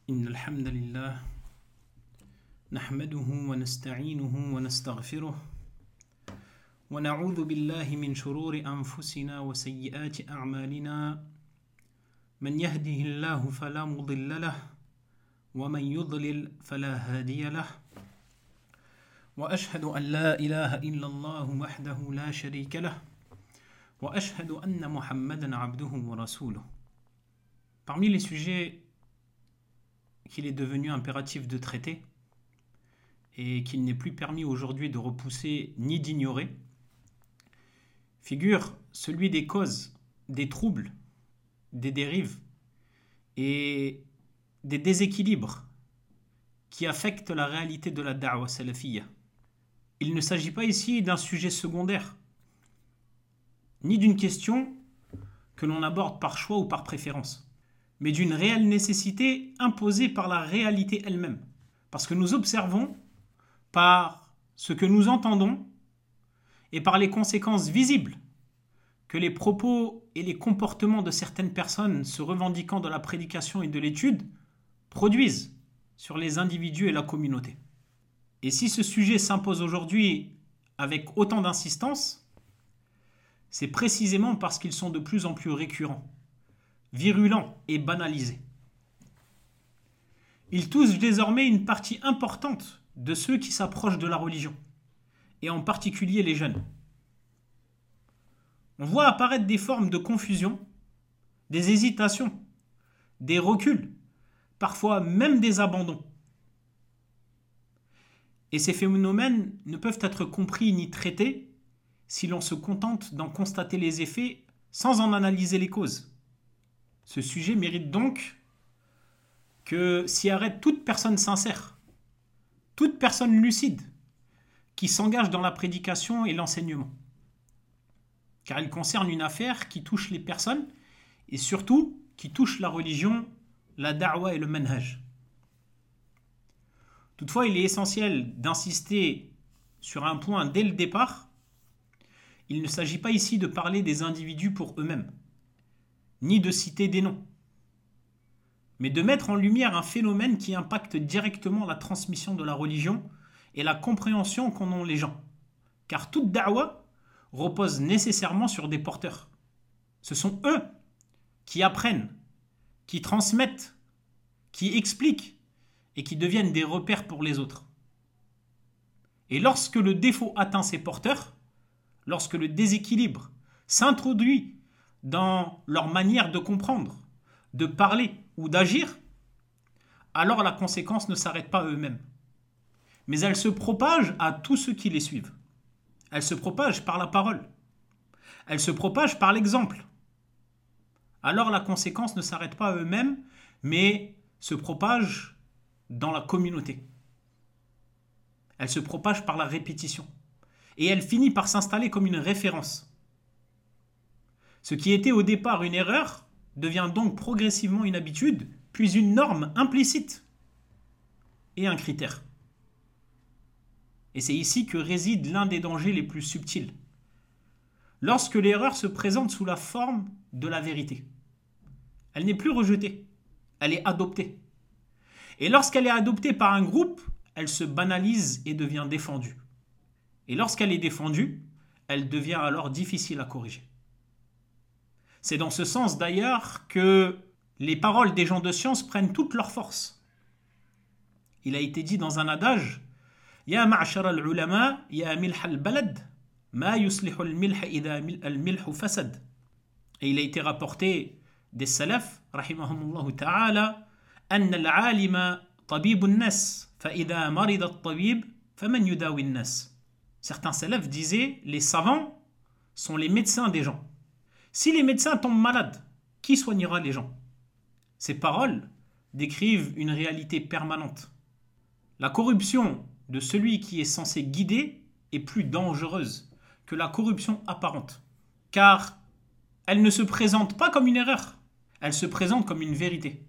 إن الحمد لله نحمده ونستعينه ونستغفره ونعوذ بالله من شرور أنفسنا وسيئات أعمالنا من يهده الله فلا مضل له ومن يضلل فلا هادي له وأشهد أن لا إله إلا الله وحده لا شريك له وأشهد أن محمدا عبده ورسوله. Parmi les sujets qu'il est devenu impératif de traiter et qu'il n'est plus permis aujourd'hui de repousser ni d'ignorer, figure celui des causes, des troubles, des dérives et des déséquilibres qui affectent la réalité de la da'wa salafiyya. Il ne s'agit pas ici d'un sujet secondaire, ni d'une question que l'on aborde par choix ou par préférence, mais d'une réelle nécessité imposée par la réalité elle-même. Parce que nous observons, par ce que nous entendons et par les conséquences visibles que les propos et les comportements de certaines personnes se revendiquant de la prédication et de l'étude produisent sur les individus et la communauté. Et si ce sujet s'impose aujourd'hui avec autant d'insistance, c'est précisément parce qu'ils sont de plus en plus récurrents, virulents et banalisés. Ils touchent désormais une partie importante de ceux qui s'approchent de la religion, et en particulier les jeunes. On voit apparaître des formes de confusion, des hésitations, des reculs, parfois même des abandons. Et ces phénomènes ne peuvent être compris ni traités si l'on se contente d'en constater les effets sans en analyser les causes. Ce sujet mérite donc que s'y arrête toute personne sincère, toute personne lucide qui s'engage dans la prédication et l'enseignement. Car il concerne une affaire qui touche les personnes et surtout qui touche la religion, la da'wa et le manhaj. Toutefois, il est essentiel d'insister sur un point dès le départ. Il ne s'agit pas ici de parler des individus pour eux-mêmes, ni de citer des noms, mais de mettre en lumière un phénomène qui impacte directement la transmission de la religion et la compréhension qu'en ont les gens. Car toute da'wa repose nécessairement sur des porteurs. Ce sont eux qui apprennent, qui transmettent, qui expliquent et qui deviennent des repères pour les autres. Et lorsque le défaut atteint ces porteurs, lorsque le déséquilibre s'introduit dans leur manière de comprendre, de parler ou d'agir, alors la conséquence ne s'arrête pas à eux-mêmes. Mais elle se propage à tous ceux qui les suivent. Elle se propage par la parole. Elle se propage par l'exemple. Alors la conséquence ne s'arrête pas à eux-mêmes, mais se propage dans la communauté. Elle se propage par la répétition. Et elle finit par s'installer comme une référence. Ce qui était au départ une erreur devient donc progressivement une habitude, puis une norme implicite et un critère. Et c'est ici que réside l'un des dangers les plus subtils. Lorsque l'erreur se présente sous la forme de la vérité, elle n'est plus rejetée, elle est adoptée. Et lorsqu'elle est adoptée par un groupe, elle se banalise et devient défendue. Et lorsqu'elle est défendue, elle devient alors difficile à corriger. C'est dans ce sens d'ailleurs que les paroles des gens de science prennent toute leur force. Il a été dit dans un adage Ya ma'ashara al-ulama, ya milh al-balad, ma yuslihu al-milh idha al-milh fasad. Et il a été rapporté des salaf, rahimahumullah ta'ala, anna al-alima tabib an-nas, fa idha marida al-tabib, faman yudawi an-nas. Certains salafs disaient les savants sont les médecins des gens. Si les médecins tombent malades, qui soignera les gens? Ces paroles décrivent une réalité permanente. La corruption de celui qui est censé guider est plus dangereuse que la corruption apparente, car elle ne se présente pas comme une erreur, elle se présente comme une vérité.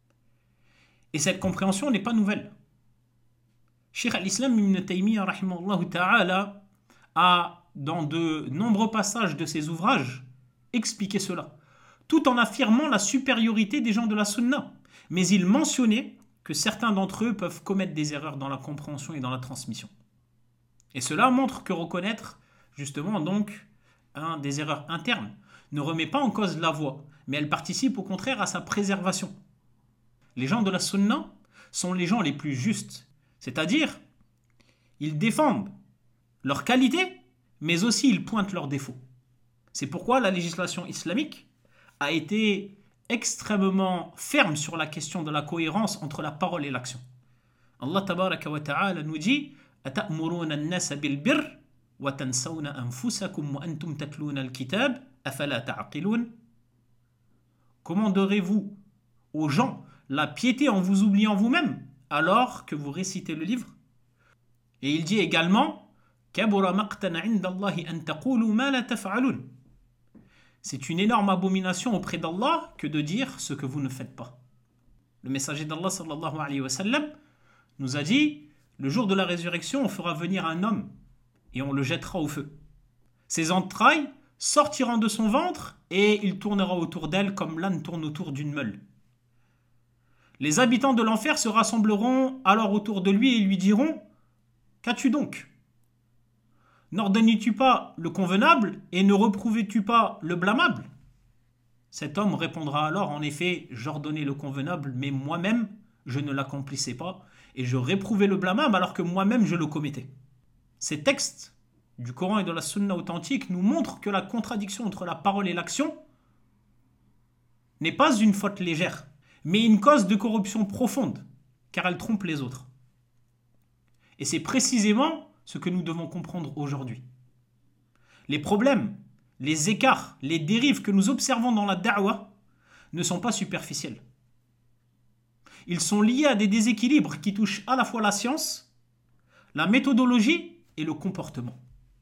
Et cette compréhension n'est pas nouvelle. Cheikh al-Islam ibn Taymiyyah rahimahullah ta'ala a, dans de nombreux passages de ses ouvrages, expliqué cela, tout en affirmant la supériorité des gens de la sunna mais il mentionnait que certains d'entre eux peuvent commettre des erreurs dans la compréhension et dans la transmission. Et cela montre que reconnaître, justement, donc, des erreurs internes ne remet pas en cause la voix, mais elle participe au contraire à sa préservation. Les gens de la sunna sont les gens les plus justes, c'est-à-dire, ils défendent leurs qualités, mais aussi ils pointent leurs défauts. C'est pourquoi la législation islamique a été extrêmement ferme sur la question de la cohérence entre la parole et l'action. Allah tabaraka wa ta'ala nous dit أَتَأْمُرُونَ النَّاسَ بِالْبِرِّ وَتَنْسَوْنَ أَنفُسَكُمْ وَأَنْتُمْ تَتْلُونَ الْكِتَابَ أَفَلَا تَعْقِلُونَ. Commanderez-vous aux gens la piété en vous oubliant vous-même alors que vous récitez le livre? Et il dit également كَبُرَ مَقْتًا عِنْدَ اللَّهِ أَنْ تَقُولُوا مَا لَا تَفْعَلُونَ. C'est une énorme abomination auprès d'Allah que de dire ce que vous ne faites pas. Le messager d'Allah sallallahu alayhi wa sallam nous a dit: le jour de la résurrection, on fera venir un homme et on le jettera au feu. Ses entrailles sortiront de son ventre et il tournera autour d'elle comme l'âne tourne autour d'une meule. Les habitants de l'enfer se rassembleront alors autour de lui et lui diront: qu'as-tu donc? N'ordonnais-tu pas le convenable et ne reprouvais-tu pas le blâmable? Cet homme répondra alors: en effet, j'ordonnais le convenable, mais moi-même, je ne l'accomplissais pas, et je réprouvais le blâmable alors que moi-même je le commettais. Ces textes du Coran et de la Sunna authentique nous montrent que la contradiction entre la parole et l'action n'est pas une faute légère, mais une cause de corruption profonde, car elle trompe les autres. Et c'est précisément ce que nous devons comprendre aujourd'hui. Les problèmes, les écarts, les dérives que nous observons dans la da'wah ne sont pas superficiels. Ils sont liés à des déséquilibres qui touchent à la fois la science, la méthodologie et le comportement.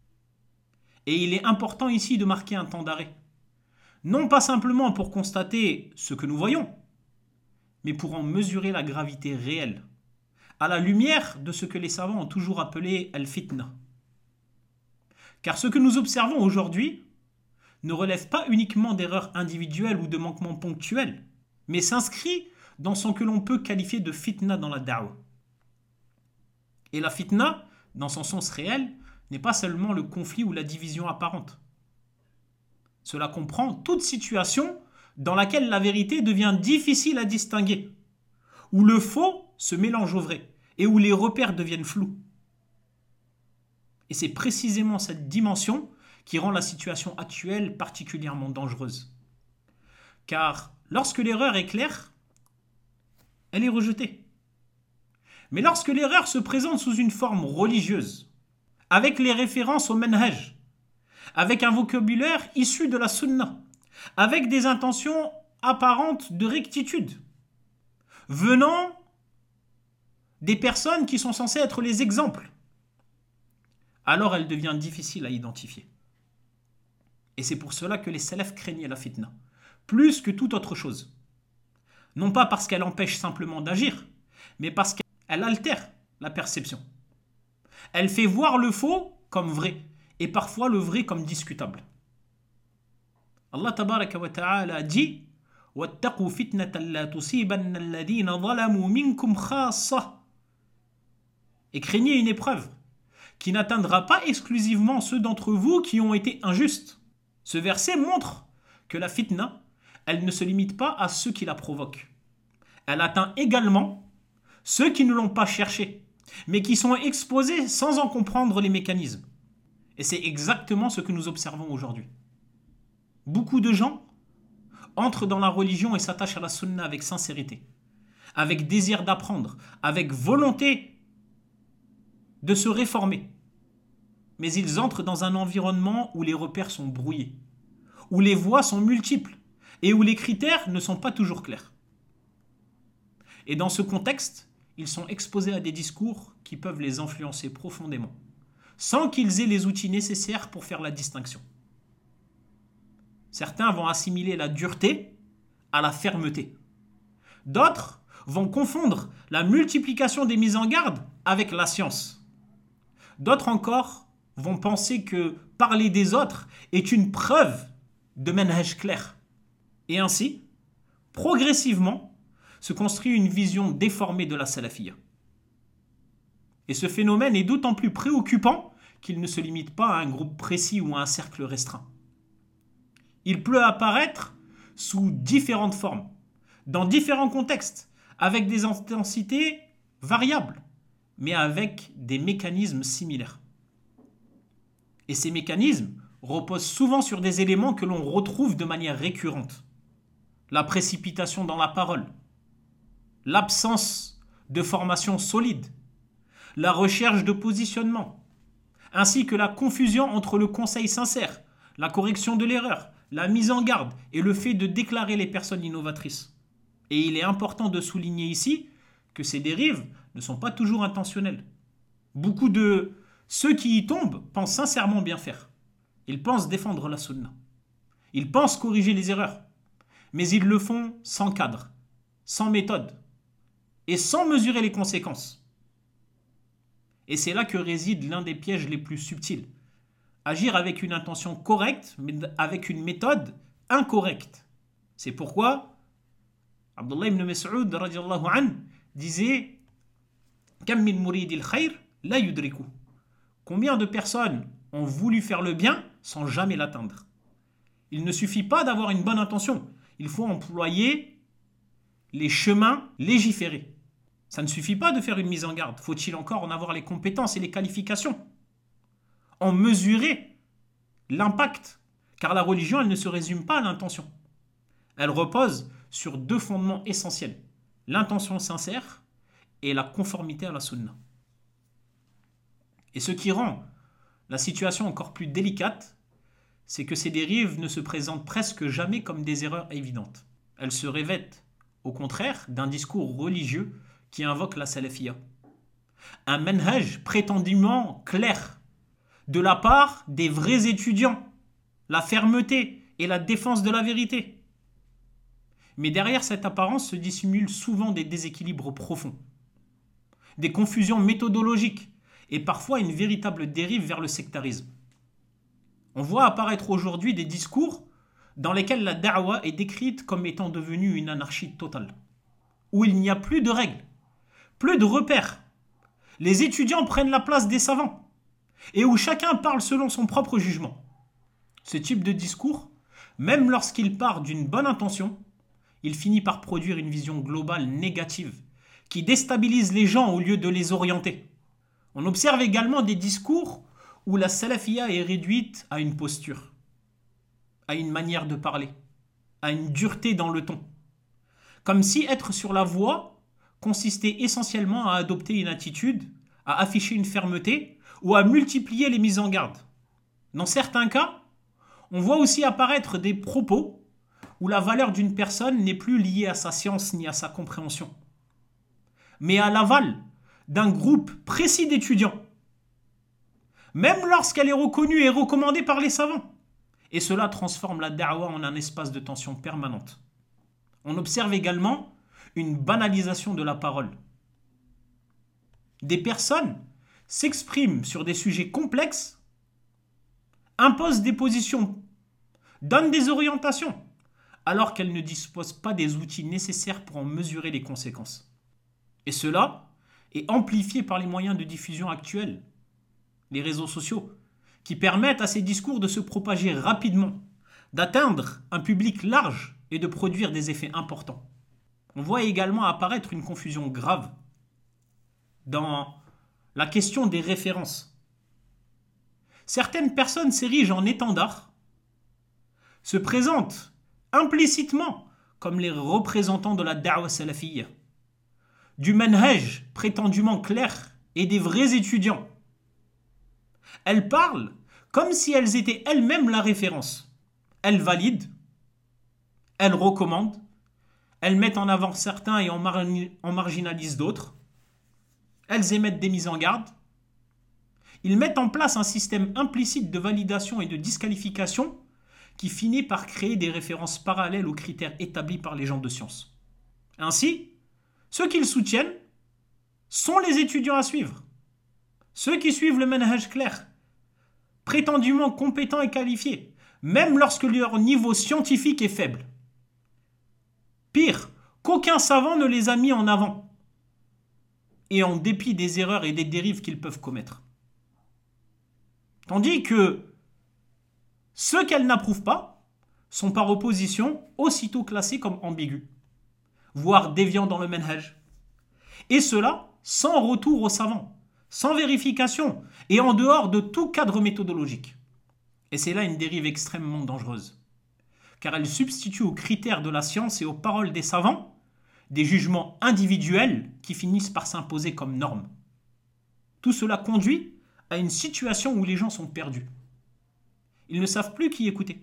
Et il est important ici de marquer un temps d'arrêt. Non pas simplement pour constater ce que nous voyons, mais pour en mesurer la gravité réelle, à la lumière de ce que les savants ont toujours appelé al-fitna. Car ce que nous observons aujourd'hui ne relève pas uniquement d'erreurs individuelles ou de manquements ponctuels, mais s'inscrit dans ce que l'on peut qualifier de fitna dans la da'wah. Et la fitna, dans son sens réel, n'est pas seulement le conflit ou la division apparente. Cela comprend toute situation dans laquelle la vérité devient difficile à distinguer, où le faux se mélange au vrai et où les repères deviennent flous. Et c'est précisément cette dimension qui rend la situation actuelle particulièrement dangereuse. Car lorsque l'erreur est claire, elle est rejetée. Mais lorsque l'erreur se présente sous une forme religieuse, avec les références au manhaj, avec un vocabulaire issu de la sunna, avec des intentions apparentes de rectitude, venant des personnes qui sont censées être les exemples, alors elle devient difficile à identifier. Et c'est pour cela que les salafs craignaient la fitna, plus que toute autre chose. Non pas parce qu'elle empêche simplement d'agir, mais parce qu'elle altère la perception. Elle fait voir le faux comme vrai, et parfois le vrai comme discutable. Allah tabaraka wa ta'ala dit: وَاتَّقُوا فِتْنَةً لَا تُصِيبَنَّ الَّذِينَ ظَلَمُوا مِنْكُمْ خَاصَّةً. Et craignez une épreuve qui n'atteindra pas exclusivement ceux d'entre vous qui ont été injustes. Ce verset montre que la fitna, elle ne se limite pas à ceux qui la provoquent. Elle atteint également ceux qui ne l'ont pas cherché, mais qui sont exposés sans en comprendre les mécanismes. Et c'est exactement ce que nous observons aujourd'hui. Beaucoup de gens entrent dans la religion et s'attachent à la sunna avec sincérité, avec désir d'apprendre, avec volonté de se réformer. Mais ils entrent dans un environnement où les repères sont brouillés, où les voies sont multiples et où les critères ne sont pas toujours clairs. Et dans ce contexte, ils sont exposés à des discours qui peuvent les influencer profondément, sans qu'ils aient les outils nécessaires pour faire la distinction. Certains vont assimiler la dureté à la fermeté. D'autres vont confondre la multiplication des mises en garde avec la science. D'autres encore vont penser que parler des autres est une preuve de manhaj clair. Et ainsi, progressivement, se construit une vision déformée de la salafiyya. Et ce phénomène est d'autant plus préoccupant qu'il ne se limite pas à un groupe précis ou à un cercle restreint. Il peut apparaître sous différentes formes, dans différents contextes, avec des intensités variables, mais avec des mécanismes similaires. Et ces mécanismes reposent souvent sur des éléments que l'on retrouve de manière récurrente. La précipitation dans la parole, l'absence de formation solide, la recherche de positionnement, ainsi que la confusion entre le conseil sincère, la correction de l'erreur, la mise en garde et le fait de déclarer les personnes innovatrices. Et il est important de souligner ici que ces dérives ne sont pas toujours intentionnelles. Beaucoup de ceux qui y tombent pensent sincèrement bien faire. Ils pensent défendre la sunna. Ils pensent corriger les erreurs. Mais ils le font sans cadre, sans méthode et sans mesurer les conséquences. Et c'est là que réside l'un des pièges les plus subtils. Agir avec une intention correcte, mais avec une méthode incorrecte. C'est pourquoi Abdullah ibn Mas'ud radiyallahu anhu disait Kam min muridil khayr la yudriku. Combien de personnes ont voulu faire le bien sans jamais l'atteindre? Il ne suffit pas d'avoir une bonne intention. Il faut employer les chemins légiférés. Ça ne suffit pas de faire une mise en garde. Faut-il encore en avoir les compétences et les qualifications? En mesurer l'impact. Car la religion, elle ne se résume pas à l'intention. Elle repose sur deux fondements essentiels. L'intention sincère et la conformité à la sunna. Et ce qui rend la situation encore plus délicate, c'est que ces dérives ne se présentent presque jamais comme des erreurs évidentes. Elles se revêtent, au contraire, d'un discours religieux qui invoque la salafiyya. Un manhaj prétendument clair de la part des vrais étudiants, la fermeté et la défense de la vérité. Mais derrière cette apparence se dissimulent souvent des déséquilibres profonds, des confusions méthodologiques et parfois une véritable dérive vers le sectarisme. On voit apparaître aujourd'hui des discours dans lesquels la da'wa est décrite comme étant devenue une anarchie totale, où il n'y a plus de règles, plus de repères. Les étudiants prennent la place des savants et où chacun parle selon son propre jugement. Ce type de discours, même lorsqu'il part d'une bonne intention, il finit par produire une vision globale négative qui déstabilise les gens au lieu de les orienter. On observe également des discours où la salafiyya est réduite à une posture, à une manière de parler, à une dureté dans le ton. Comme si être sur la voie consistait essentiellement à adopter une attitude, à afficher une fermeté ou à multiplier les mises en garde. Dans certains cas, on voit aussi apparaître des propos où la valeur d'une personne n'est plus liée à sa science ni à sa compréhension, mais à l'aval d'un groupe précis d'étudiants, même lorsqu'elle est reconnue et recommandée par les savants. Et cela transforme la da'wa en un espace de tension permanente. On observe également une banalisation de la parole. Des personnes s'expriment sur des sujets complexes, imposent des positions, donnent des orientations, alors qu'elles ne disposent pas des outils nécessaires pour en mesurer les conséquences. Et cela est amplifié par les moyens de diffusion actuels, les réseaux sociaux, qui permettent à ces discours de se propager rapidement, d'atteindre un public large et de produire des effets importants. On voit également apparaître une confusion grave dans la question des références. Certaines personnes s'érigent en étendards, se présentent implicitement comme les représentants de la da'wa salafiyya, du manhaj prétendument clair et des vrais étudiants. Elles parlent comme si elles étaient elles-mêmes la référence. Elles valident, elles recommandent, elles mettent en avant certains et en marginalisent d'autres. Elles émettent des mises en garde. Ils mettent en place un système implicite de validation et de disqualification qui finit par créer des références parallèles aux critères établis par les gens de science. Ainsi, ceux qu'ils soutiennent sont les étudiants à suivre. Ceux qui suivent le manhaj clair, prétendument compétents et qualifiés, même lorsque leur niveau scientifique est faible. Pire, qu'aucun savant ne les a mis en avant, et en dépit des erreurs et des dérives qu'ils peuvent commettre. Tandis que ceux qu'elles n'approuvent pas sont par opposition aussitôt classés comme ambigus, voire déviants dans le manhaj. Et cela sans retour aux savants, sans vérification et en dehors de tout cadre méthodologique. Et c'est là une dérive extrêmement dangereuse, car elle substitue aux critères de la science et aux paroles des savants des jugements individuels qui finissent par s'imposer comme normes. Tout cela conduit à une situation où les gens sont perdus. Ils ne savent plus qui écouter.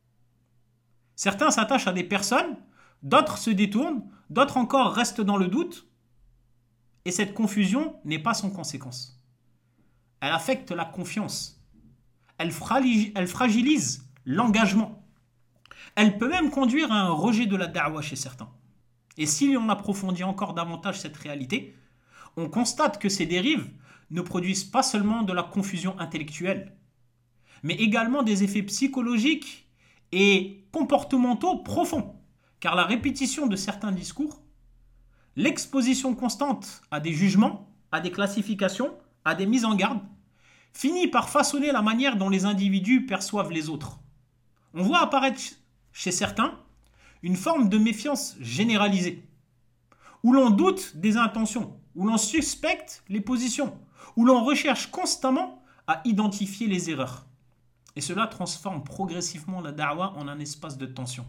Certains s'attachent à des personnes, d'autres se détournent, d'autres encore restent dans le doute, et cette confusion n'est pas sans conséquence. Elle affecte la confiance, elle fragilise l'engagement, elle peut même conduire à un rejet de la da'wa chez certains. Et si l'on approfondit encore davantage cette réalité, on constate que ces dérives ne produisent pas seulement de la confusion intellectuelle, mais également des effets psychologiques et comportementaux profonds, car la répétition de certains discours, l'exposition constante à des jugements, à des classifications, à des mises en garde, finit par façonner la manière dont les individus perçoivent les autres. On voit apparaître chez certains une forme de méfiance généralisée, où l'on doute des intentions, où l'on suspecte les positions, où l'on recherche constamment à identifier les erreurs. Et cela transforme progressivement la da'wa en un espace de tension,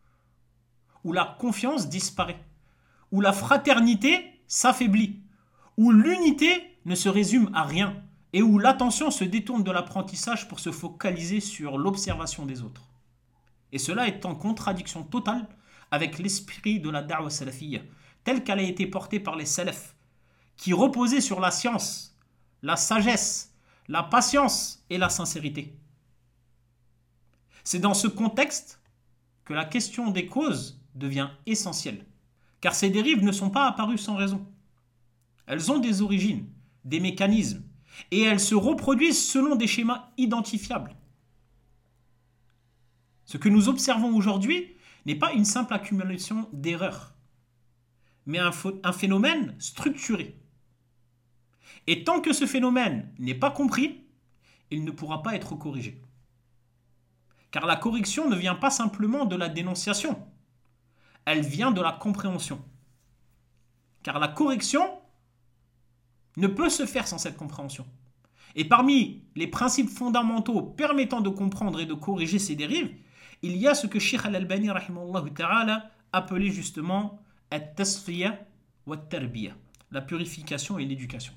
où la confiance disparaît, où la fraternité s'affaiblit, où l'unité ne se résume à rien et où l'attention se détourne de l'apprentissage pour se focaliser sur l'observation des autres. Et cela est en contradiction totale avec l'esprit de la da'wa salafiyya, telle qu'elle a été portée par les salafs, qui reposaient sur la science, la sagesse, la patience et la sincérité. C'est dans ce contexte que la question des causes devient essentielle, car ces dérives ne sont pas apparues sans raison. Elles ont des origines, des mécanismes, et elles se reproduisent selon des schémas identifiables. Ce que nous observons aujourd'hui n'est pas une simple accumulation d'erreurs, mais un phénomène structuré. Et tant que ce phénomène n'est pas compris, il ne pourra pas être corrigé. Car la correction ne vient pas simplement de la dénonciation, elle vient de la compréhension. Car la correction ne peut se faire sans cette compréhension. Et parmi les principes fondamentaux permettant de comprendre et de corriger ces dérives, il y a ce que Cheikh Al-Albani rahimahullah ta'ala appelait justement at-tasfiya wa at-tarbiya, la purification et l'éducation.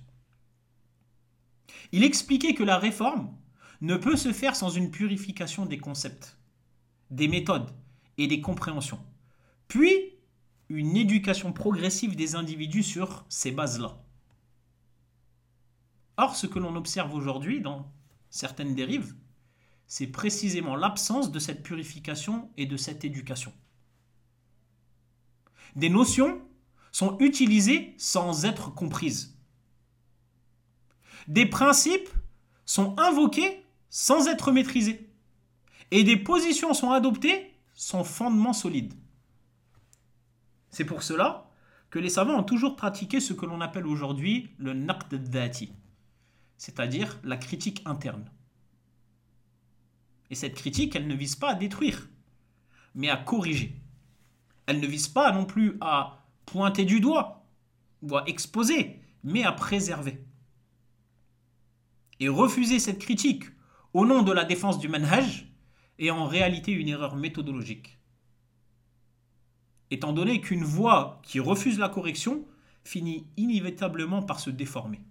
Il expliquait que la réforme ne peut se faire sans une purification des concepts, des méthodes et des compréhensions, puis une éducation progressive des individus sur ces bases-là. Or, ce que l'on observe aujourd'hui dans certaines dérives, c'est précisément l'absence de cette purification et de cette éducation. Des notions sont utilisées sans être comprises. Des principes sont invoqués sans être maîtrisés. Et des positions sont adoptées sans fondement solide. C'est pour cela que les savants ont toujours pratiqué ce que l'on appelle aujourd'hui le naqd dhati, c'est-à-dire la critique interne. Et cette critique, elle ne vise pas à détruire, mais à corriger. Elle ne vise pas non plus à pointer du doigt ou à exposer, mais à préserver. Et refuser cette critique au nom de la défense du manhaj est en réalité une erreur méthodologique. Étant donné qu'une voix qui refuse la correction finit inévitablement par se déformer.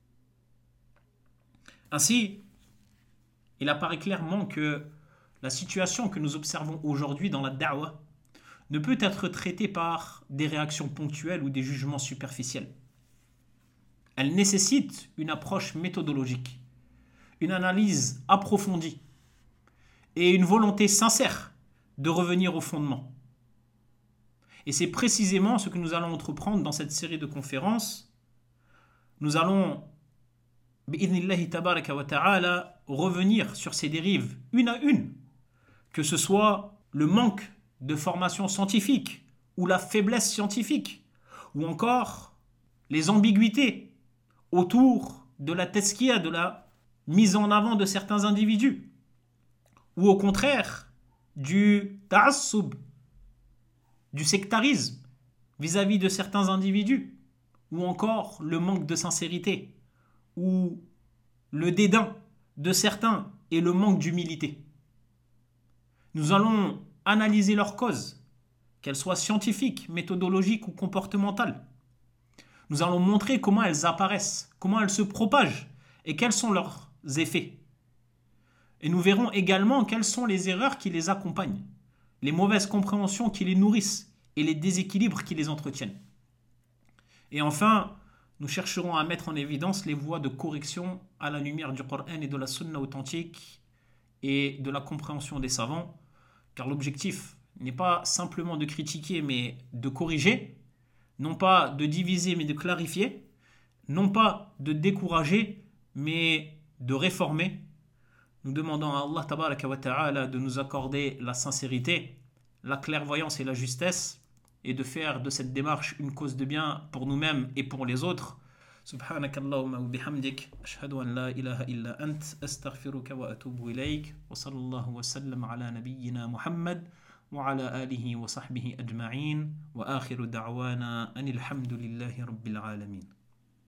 Ainsi, il apparaît clairement que la situation que nous observons aujourd'hui dans la da'wa ne peut être traitée par des réactions ponctuelles ou des jugements superficiels. Elle nécessite une approche méthodologique, une analyse approfondie et une volonté sincère de revenir au fondement. Et c'est précisément ce que nous allons entreprendre dans cette série de conférences. Nous allons, bi'idhnillahi tabaraka wa ta'ala, revenir sur ces dérives une à une, que ce soit le manque de formation scientifique ou la faiblesse scientifique, ou encore les ambiguïtés autour de la tazkiya, de la mise en avant de certains individus, ou au contraire du ta'assub, du sectarisme vis-à-vis de certains individus, ou encore le manque de sincérité, ou le dédain de certains et le manque d'humilité. Nous allons analyser leurs causes, qu'elles soient scientifiques, méthodologiques ou comportementales. Nous allons montrer comment elles apparaissent, comment elles se propagent et quels sont leurs effets. Et nous verrons également quelles sont les erreurs qui les accompagnent, les mauvaises compréhensions qui les nourrissent et les déséquilibres qui les entretiennent. Et enfin, nous chercherons à mettre en évidence les voies de correction à la lumière du Coran et de la Sunna authentique et de la compréhension des savants, car l'objectif n'est pas simplement de critiquer mais de corriger, non pas de diviser mais de clarifier, non pas de décourager mais de réformer. Nous demandons à Allah tabaraka wa ta'ala de nous accorder la sincérité, la clairvoyance et la justesse et de faire de cette démarche une cause de bien pour nous-mêmes et pour les autres. سبحانك اللهم وبحمدك أشهد أن لا إله إلا أنت أستغفرك وأتوب إليك وصلى الله وسلم على نبينا محمد وعلى آله وصحبه أجمعين وآخر دعوانا أن الحمد لله رب العالمين.